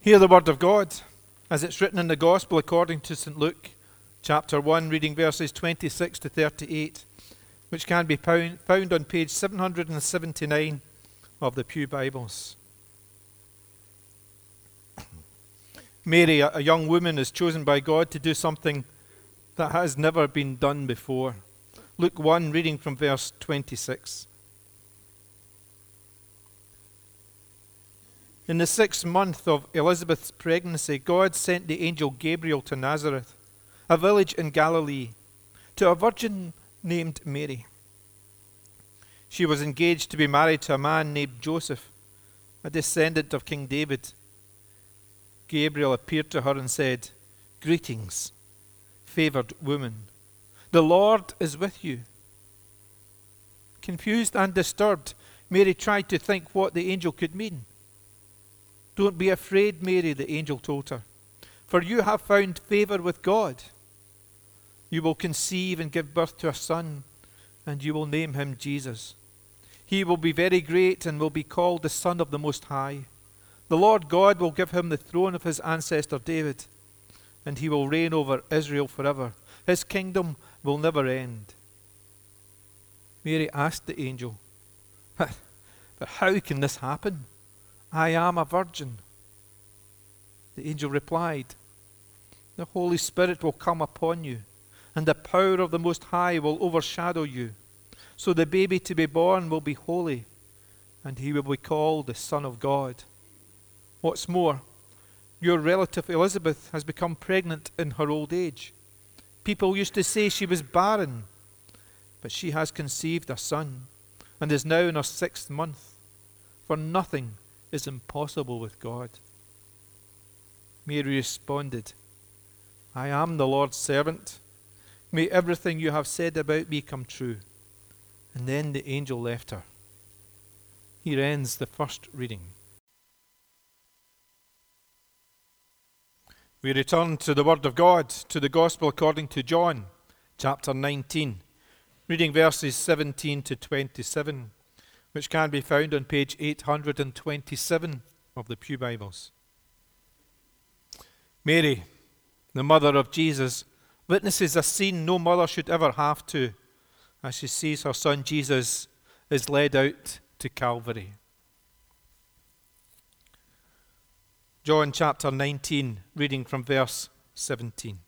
Hear the word of God, as it's written in the Gospel according to St. Luke, chapter 1, reading verses 26 to 38, which can be found on page 779 of the Pew Bibles. Mary, a young woman, is chosen by God to do something that has never been done before. Luke 1, reading from verse 26. In the 6th month of Elizabeth's pregnancy, God sent the angel Gabriel to Nazareth, a village in Galilee, to a virgin named Mary. She was engaged to be married to a man named Joseph, a descendant of King David. Gabriel appeared to her and said, "Greetings, favored woman. The Lord is with you." Confused and disturbed, Mary tried to think what the angel could mean. "Don't be afraid, Mary," the angel told her, "for you have found favor with God. You will conceive and give birth to a son, and you will name him Jesus. He will be very great and will be called the Son of the Most High. The Lord God will give him the throne of his ancestor David, and he will reign over Israel forever. His kingdom will never end." Mary asked the angel, But how can this happen? I am a virgin." The angel replied, "The Holy Spirit will come upon you, and the power of the Most High will overshadow you. So the baby to be born will be holy, and he will be called the Son of God. What's more, your relative Elizabeth has become pregnant in her old age. People used to say she was barren, but she has conceived a son, and is now in her 6th month, for nothing is impossible with God." Mary responded, "I am the Lord's servant. May everything you have said about me come true." And then the angel left her. Here ends the first reading. We return to the Word of God, to the Gospel according to John, chapter 19, reading verses 17 to 27, which can be found on page 827 of the Pew Bibles. Mary, the mother of Jesus, witnesses a scene no mother should ever have to, as she sees her son Jesus is led out to Calvary. John chapter 19, reading from verse 17.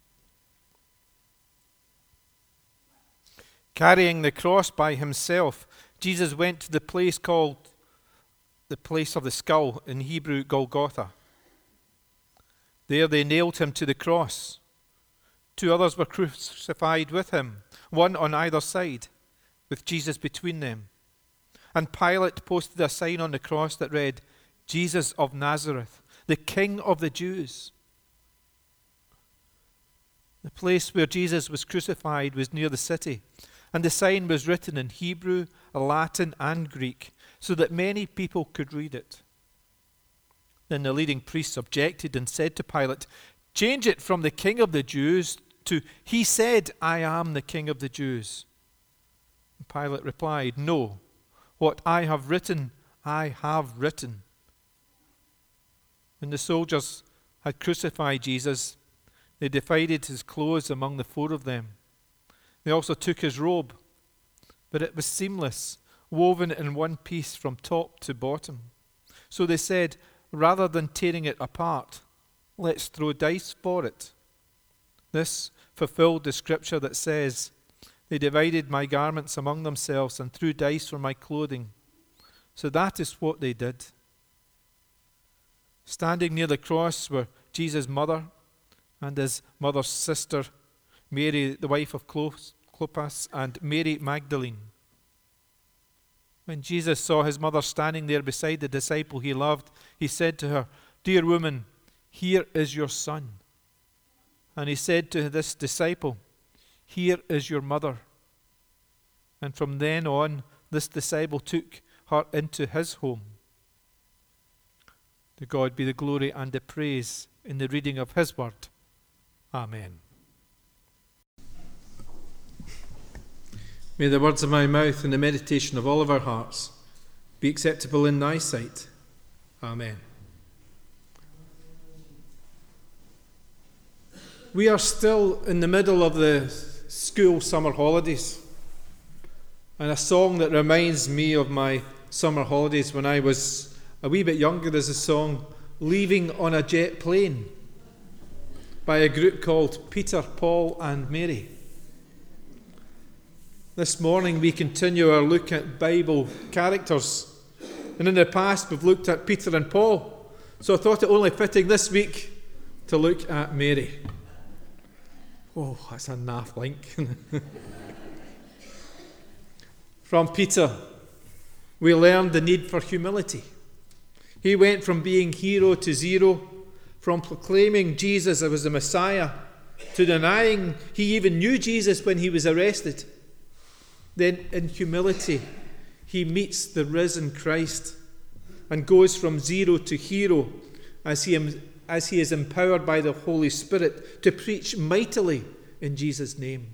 Carrying the cross by himself, Jesus went to the place called the place of the skull, in Hebrew Golgotha. There they nailed him to the cross. 2 others were crucified with him, one on either side, with Jesus between them. And Pilate posted a sign on the cross that read, "Jesus of Nazareth, the King of the Jews." The place where Jesus was crucified was near the city, and the sign was written in Hebrew, Latin, and Greek, so that many people could read it. Then the leading priests objected and said to Pilate, "Change it from the King of the Jews to, 'He said, I am the King of the Jews.'" And Pilate replied, "No, what I have written, I have written." When the soldiers had crucified Jesus, they divided his clothes among the 4 of them. They also took his robe, but it was seamless, woven in one piece from top to bottom. So they said, "Rather than tearing it apart, let's throw dice for it." This fulfilled the scripture that says, "They divided my garments among themselves and threw dice for my clothing." So that is what they did. Standing near the cross were Jesus' mother and his mother's sister, Mary, the wife of Clopas, and Mary Magdalene. When Jesus saw his mother standing there beside the disciple he loved, he said to her, "Dear woman, here is your son." And he said to this disciple, "Here is your mother." And from then on, this disciple took her into his home. To God be the glory and the praise in the reading of his word. Amen. May the words of my mouth and the meditation of all of our hearts be acceptable in thy sight. Amen. we are still in the middle of the school summer holidays. And a song that reminds me of my summer holidays when I was a wee bit younger is the song Leaving on a Jet Plane by a group called Peter, Paul and Mary. This morning we continue our look at Bible characters. And in the past we've looked at Peter and Paul. So I thought it only fitting this week to look at Mary. Oh, that's a naff link. From Peter, we learned the need for humility. He went from being hero to zero, from proclaiming Jesus as the Messiah, to denying he even knew Jesus when he was arrested. Then in humility, he meets the risen Christ and goes from zero to hero as he is empowered by the Holy Spirit to preach mightily in Jesus' name.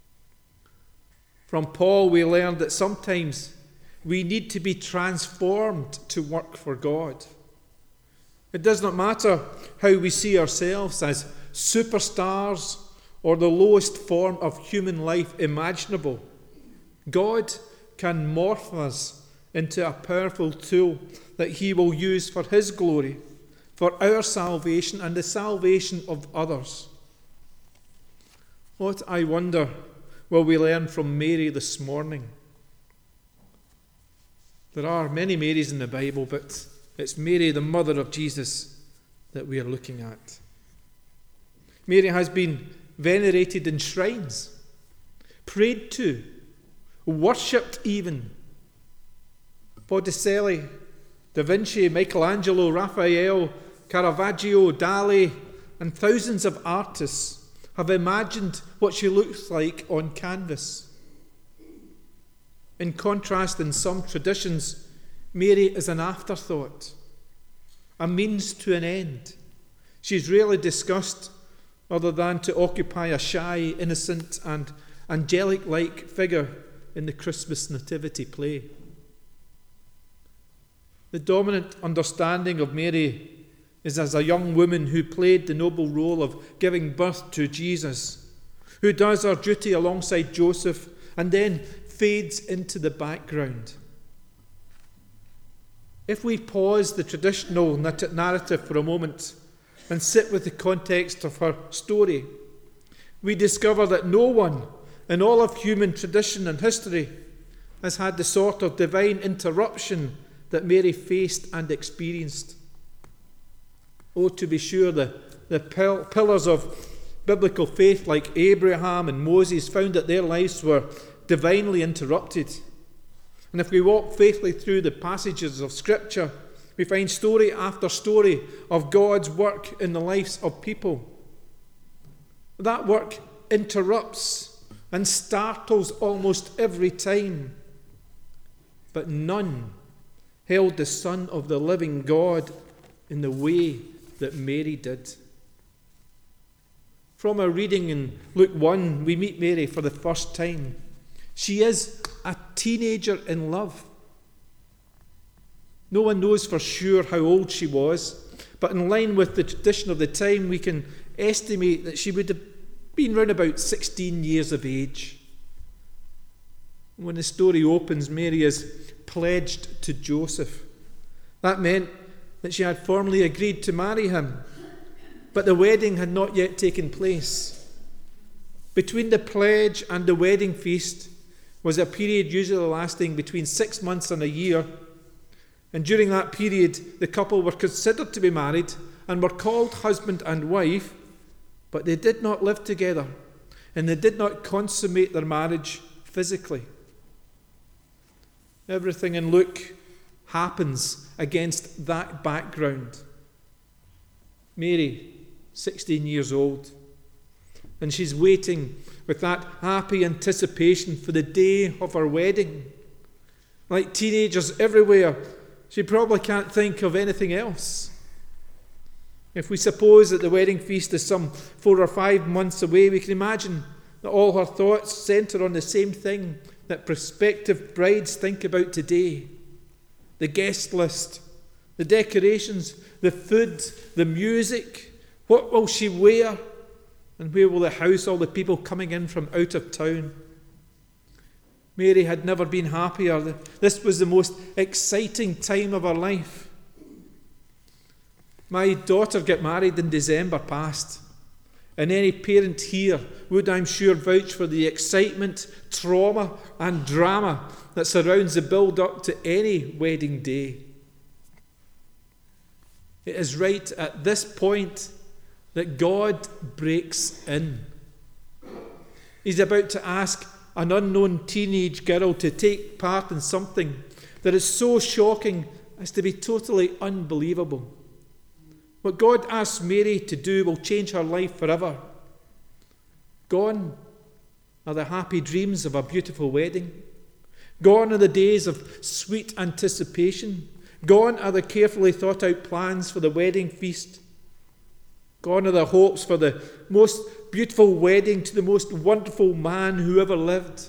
From Paul, we learned that sometimes we need to be transformed to work for God. It does not matter how we see ourselves as superstars or the lowest form of human life imaginable. God can morph us into a powerful tool that he will use for his glory, for our salvation and the salvation of others. What, I wonder, will we learn from Mary this morning? There are many Marys in the Bible, but it's Mary, the mother of Jesus, that we are looking at. Mary has been venerated in shrines, prayed to, worshipped even. Botticelli, Da Vinci, Michelangelo, Raphael, Caravaggio, Dali, and thousands of artists have imagined what she looks like on canvas. In contrast, in some traditions, Mary is an afterthought, a means to an end. She's rarely discussed other than to occupy a shy, innocent, and angelic-like figure in the Christmas nativity play. The dominant understanding of Mary is as a young woman who played the noble role of giving birth to Jesus, who does her duty alongside Joseph and then fades into the background. If we pause the traditional narrative for a moment and sit with the context of her story, we discover that no one in all of human tradition and history has had the sort of divine interruption that Mary faced and experienced. Oh, to be sure, the pillars of biblical faith like Abraham and Moses found that their lives were divinely interrupted. And if we walk faithfully through the passages of Scripture, we find story after story of God's work in the lives of people. That work interrupts and startles almost every time. But none held the Son of the living God in the way that Mary did. From our reading in Luke 1, we meet Mary for the first time. She is a teenager in love. No one knows for sure how old she was, but in line with the tradition of the time, we can estimate that she would have been round about 16 years of age. When the story opens, Mary is pledged to Joseph. That meant that she had formally agreed to marry him, but the wedding had not yet taken place. Between the pledge and the wedding feast was a period usually lasting between 6 months and a year, and during that period the couple were considered to be married and were called husband and wife, but they did not live together and they did not consummate their marriage physically. Everything in Luke happens against that background. Mary, 16 years old, and she's waiting with that happy anticipation for the day of her wedding. Like teenagers everywhere, she probably can't think of anything else. If we suppose that the wedding feast is some 4 or 5 months away, we can imagine that all her thoughts centre on the same thing that prospective brides think about today: the guest list, the decorations, the food, the music. What will she wear? And where will they house all the people coming in from out of town? Mary had never been happier. This was the most exciting time of her life. My daughter got married in December past, and any parent here would, I'm sure, vouch for the excitement, trauma and drama that surrounds the build-up to any wedding day. It is right at this point that God breaks in. He's about to ask an unknown teenage girl to take part in something that is so shocking as to be totally unbelievable. What God asks Mary to do will change her life forever. Gone are the happy dreams of a beautiful wedding. Gone are the days of sweet anticipation. Gone are the carefully thought out plans for the wedding feast. Gone are the hopes for the most beautiful wedding to the most wonderful man who ever lived.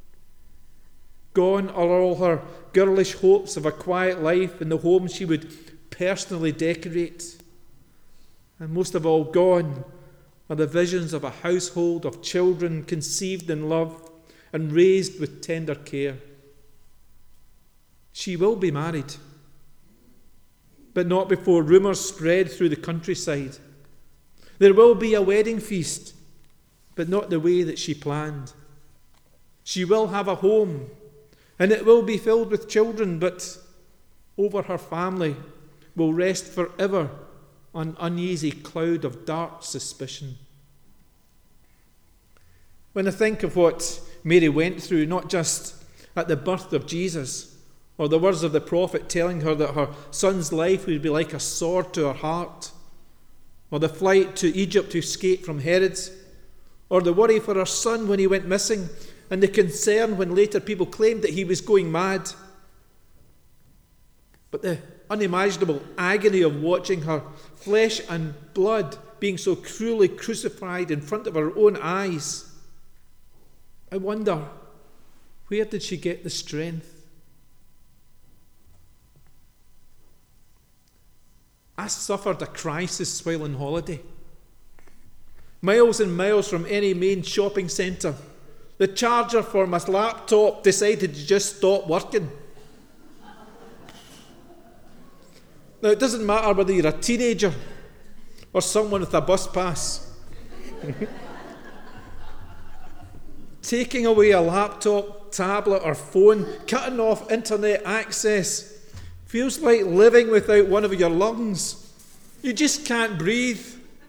Gone are all her girlish hopes of a quiet life in the home she would personally decorate. And most of all, gone are the visions of a household of children conceived in love and raised with tender care. She will be married, but not before rumours spread through the countryside. There will be a wedding feast, but not the way that she planned. She will have a home, and it will be filled with children, but over her family will rest forever an uneasy cloud of dark suspicion. When I think of what Mary went through, not just at the birth of Jesus, or the words of the prophet telling her that her son's life would be like a sword to her heart, or the flight to Egypt to escape from Herod, or the worry for her son when he went missing, and the concern when later people claimed that he was going mad, but the unimaginable agony of watching her flesh and blood being so cruelly crucified in front of her own eyes. I wonder, where did she get the strength? I suffered a crisis while on holiday. Miles and miles from any main shopping centre, the charger for my laptop decided to just stop working. Now, it doesn't matter whether you're a teenager or someone with a bus pass. Taking away a laptop, tablet or phone, cutting off internet access, feels like living without one of your lungs. You just can't breathe.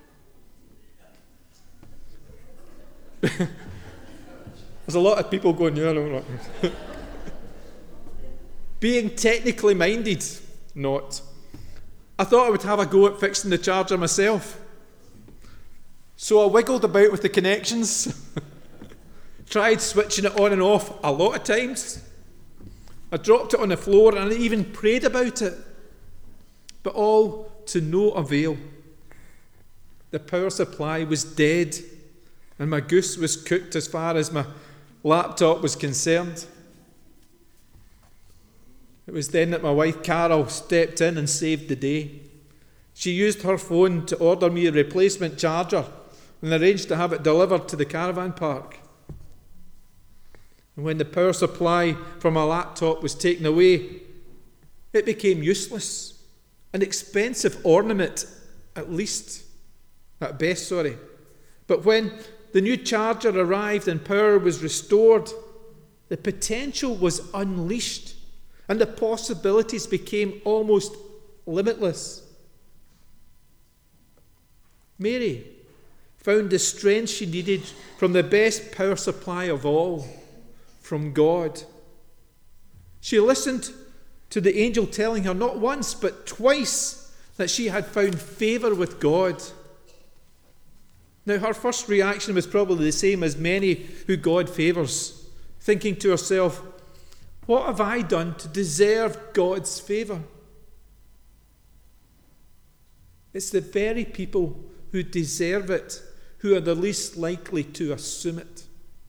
There's a lot of people going, yeah, no. Being technically minded, not. I thought I would have a go at fixing the charger myself. So I wiggled about with the connections, tried switching it on and off a lot of times. I dropped it on the floor and I even prayed about it, but all to no avail. The power supply was dead and my goose was cooked as far as my laptop was concerned. It was then that my wife Carol stepped in and saved the day. She used her phone to order me a replacement charger and arranged to have it delivered to the caravan park. And when the power supply from my laptop was taken away, it became useless, an expensive ornament at best. But when the new charger arrived and power was restored, the potential was unleashed and the possibilities became almost limitless. Mary found the strength she needed from the best power supply of all, from God. She listened to the angel telling her not once but twice that she had found favour with God. Now, her first reaction was probably the same as many who God favours, thinking to herself, what have I done to deserve God's favour? It's the very people who deserve it who are the least likely to assume it.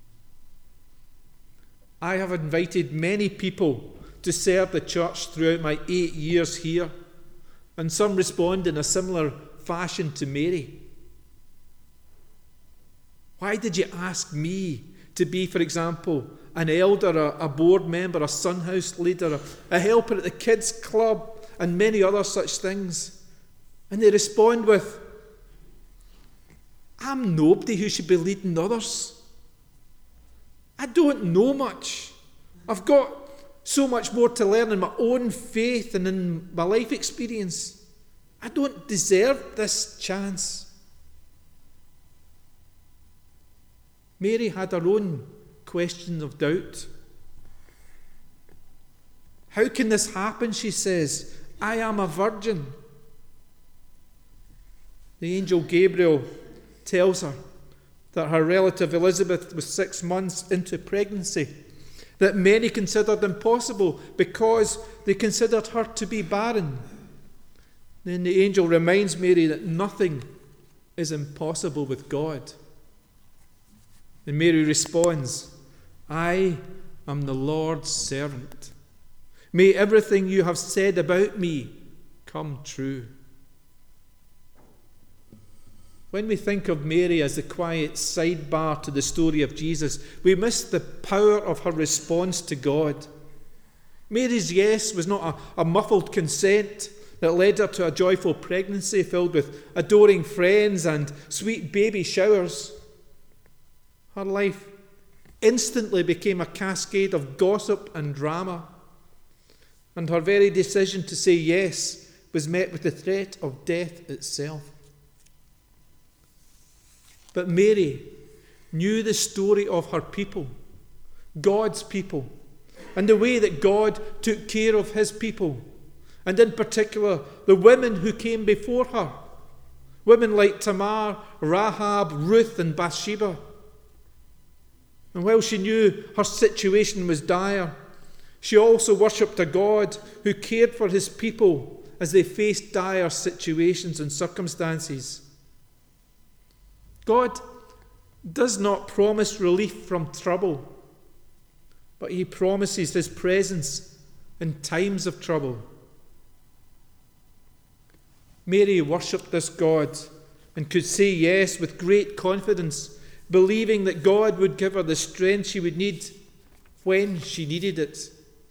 I have invited many people to serve the church throughout my 8 years here, and some respond in a similar fashion to Mary. Why did you ask me to be, for example, an elder, a board member, a son house leader, a helper at the kids' club, and many other such things? And they respond with, I'm nobody who should be leading others. I don't know much. I've got so much more to learn in my own faith and in my life experience. I don't deserve this chance. Mary had her own questions of doubt. How can this happen, she says? I am a virgin. The angel Gabriel tells her that her relative Elizabeth was 6 months into pregnancy, that many considered impossible because they considered her to be barren. Then the angel reminds Mary that nothing is impossible with God. And Mary responds, I am the Lord's servant. May everything you have said about me come true. When we think of Mary as the quiet sidebar to the story of Jesus, we miss the power of her response to God. Mary's yes was not a muffled consent that led her to a joyful pregnancy filled with adoring friends and sweet baby showers. Her life instantly became a cascade of gossip and drama, and her very decision to say yes was met with the threat of death itself. But Mary knew the story of her people, God's people, and the way that God took care of his people, and in particular the women who came before her, women like Tamar, Rahab, Ruth, and Bathsheba. And while she knew her situation was dire, she also worshipped a God who cared for his people as they faced dire situations and circumstances. God does not promise relief from trouble, but he promises his presence in times of trouble. Mary worshipped this God and could say yes with great confidence, believing that God would give her the strength she would need when she needed it.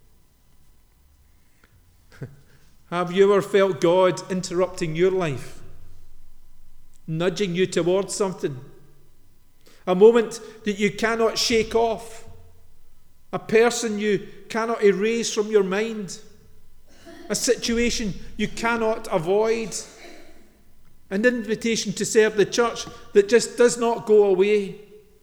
Have you ever felt God interrupting your life, nudging you towards something? A moment that you cannot shake off, a person you cannot erase from your mind, a situation you cannot avoid, an invitation to serve the church that just does not go away.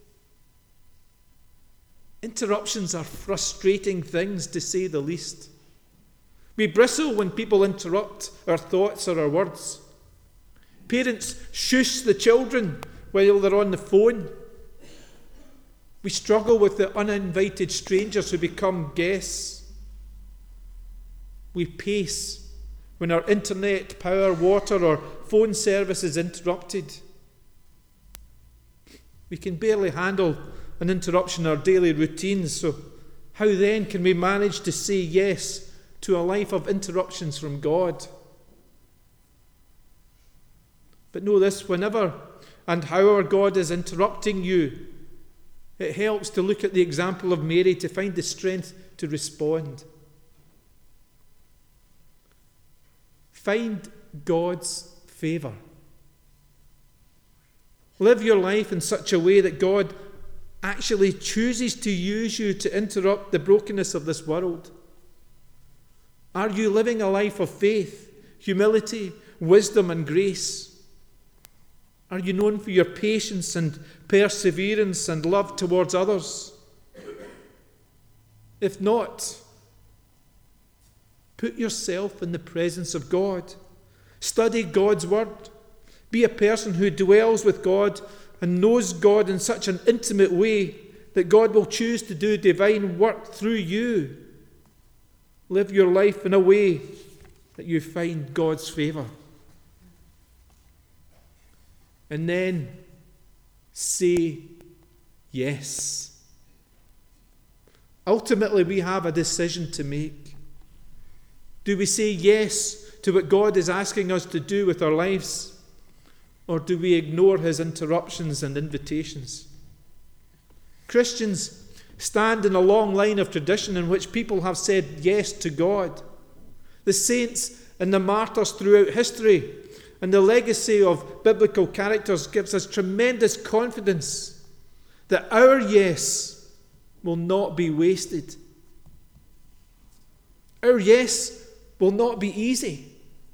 Interruptions are frustrating things, to say the least. We bristle when people interrupt our thoughts or our words. Parents shush the children while they're on the phone. We struggle with the uninvited strangers who become guests. We pace when our internet, power, water, or phone service is interrupted. We can barely handle an interruption in our daily routines, so how then can we manage to say yes to a life of interruptions from God? But know this, whenever and however God is interrupting you, it helps to look at the example of Mary to find the strength to respond. Find God's favour. Live your life in such a way that God actually chooses to use you to interrupt the brokenness of this world. Are you living a life of faith, humility, wisdom, and grace? Are you known for your patience and perseverance and love towards others? If not, put yourself in the presence of God. Study God's word. Be a person who dwells with God and knows God in such an intimate way that God will choose to do divine work through you. Live your life in a way that you find God's favour. And then say yes. Ultimately, we have a decision to make. Do we say yes to what God is asking us to do with our lives? Or do we ignore his interruptions and invitations? Christians stand in a long line of tradition in which people have said yes to God. The saints and the martyrs throughout history and the legacy of biblical characters gives us tremendous confidence that our yes will not be wasted. Our yes will not be easy.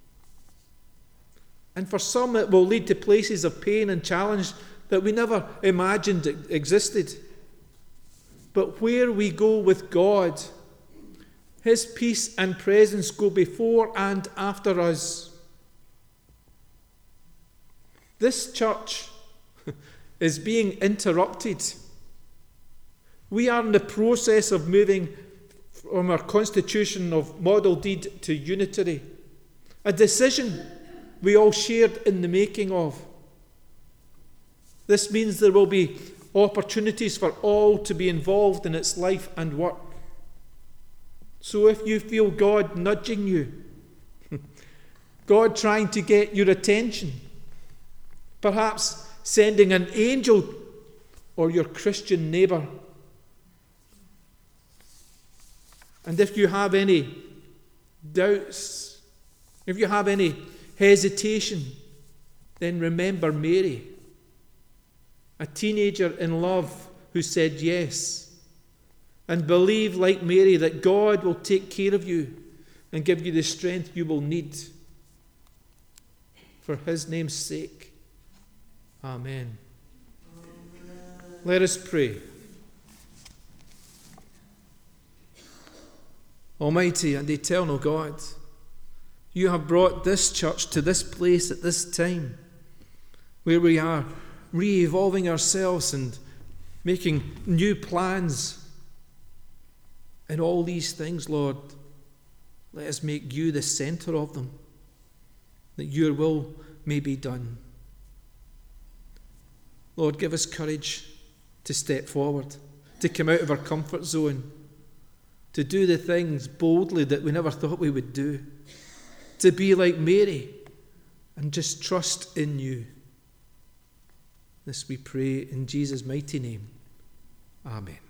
And for some it will lead to places of pain and challenge that we never imagined existed. But where we go with God, His peace and presence go before and after us. This church is being interrupted. We are in the process of moving from our constitution of model deed to unitary, a decision we all shared in the making of. This means there will be opportunities for all to be involved in its life and work. So if you feel God nudging you, God trying to get your attention, perhaps sending an angel or your Christian neighbour, and if you have any doubts, if you have any hesitation, then remember Mary, a teenager in love who said yes, and believe like Mary that God will take care of you and give you the strength you will need for His name's sake. Amen. Let us pray. Almighty and eternal God, you have brought this church to this place at this time where we are re-evolving ourselves and making new plans. And all these things, Lord, let us make you the centre of them, that your will may be done. Lord, give us courage to step forward, to come out of our comfort zone, to do the things boldly that we never thought we would do, to be like Mary and just trust in you. This we pray in Jesus' mighty name. Amen.